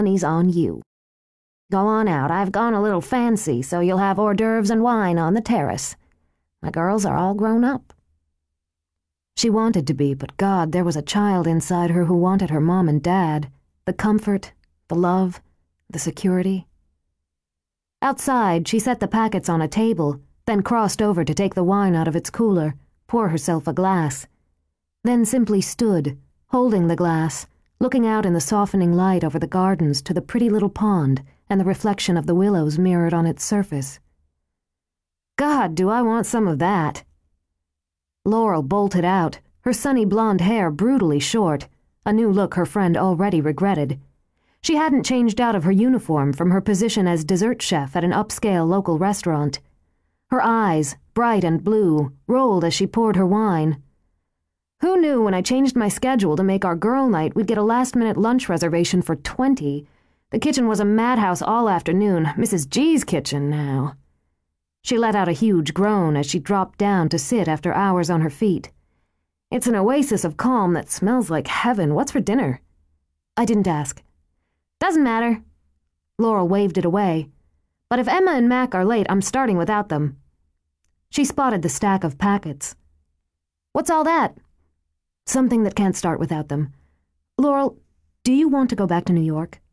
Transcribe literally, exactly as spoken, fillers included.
money's on you. Go on out. I've gone a little fancy, so you'll have hors d'oeuvres and wine on the terrace. My girls are all grown up." She wanted to be, but God, there was a child inside her who wanted her mom and dad, the comfort, the love, the security. Outside, she set the packets on a table, then crossed over to take the wine out of its cooler, pour herself a glass, then simply stood, holding the glass, looking out in the softening light over the gardens to the pretty little pond and the reflection of the willows mirrored on its surface. God, do I want some of that? Laurel bolted out, her sunny blonde hair brutally short, a new look her friend already regretted. She hadn't changed out of her uniform from her position as dessert chef at an upscale local restaurant. Her eyes, bright and blue, rolled as she poured her wine. Who knew when I changed my schedule to make our girl night we'd get a last-minute lunch reservation for twenty? The kitchen was a madhouse all afternoon, Missus G's kitchen now. She let out a huge groan as she dropped down to sit after hours on her feet. It's an oasis of calm that smells like heaven. What's for dinner? I didn't ask. Doesn't matter. Laurel waved it away. But if Emma and Mac are late, I'm starting without them. She spotted the stack of packets. What's all that? Something that can't start without them. Laurel, do you want to go back to New York?